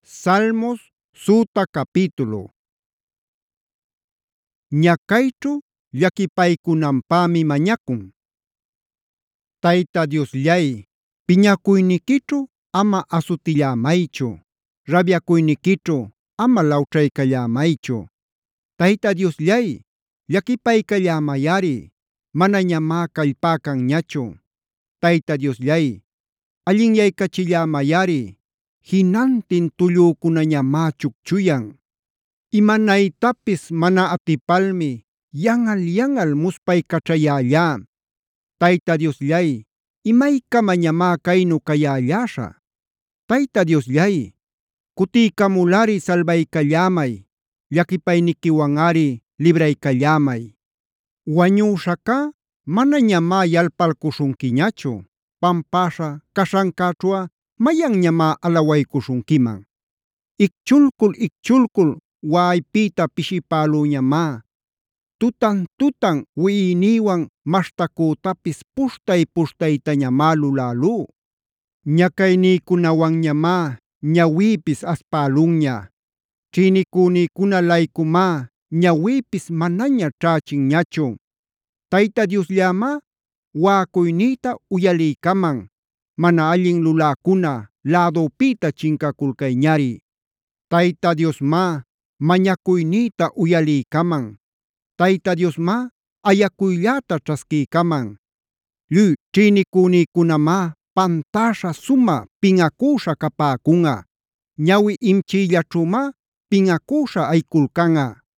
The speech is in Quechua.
Salmos suta capítulo. Ñacayćhu llakipaykunanpämi mañakun. Tayta Diosllay, piñakuyniquićhu ama asutillämaychu, rabyakuyniquićhu ama lawćhaycallämaychu. Tayta Diosllay, llakipaycallämayꞌari, manañamá kallpäcanñachu. Tayta Diosllay, allinyaycachillämayꞌari, jinantin tullükunañamá chukchuyan. Imanaytapis mana atipalmi yanꞌal-yanꞌal muspaykaćhayällá. Tayta Diosllay, ¿imaykamañamá kaynu kayälläśhä? Tayta Diosllay, kutiykamulꞌari salbaycallämay, llakipayniquiwanꞌari libraycallämay. Wañüśhacá manañamá yalpalcuśhunquiñachu, pampäśha kaśhancäćhuꞌa ¿mayanñamá alawaycuśhunquiman? Ikchulkul waꞌaypïta pishipälüñamá, tutan-tutan wiꞌiynïwan maśhtacütapis puśhtay-puśhtaytañamá lulälú. Ñacaynïcunawanñamá ñawïpis aspälunña, ćhïnicünïcuna-laycumá ñawïpis manaña ćhächinñachu. Tayta Diosllamá waꞌacuynïta uyaliycaman, mana allin luläcuna lädupïta chinkakulcayñari. Tayta Diosmá mañacuynïta uyaliycaman, Tayta Diosmá ayacuylläta ćhasquiycaman. Lluy ćhïnicünïcunamá pantäśha sumä pinꞌacüśha capäcunꞌa, ñawi imchiyllaćhümá pinꞌacüśha ayculcanꞌa.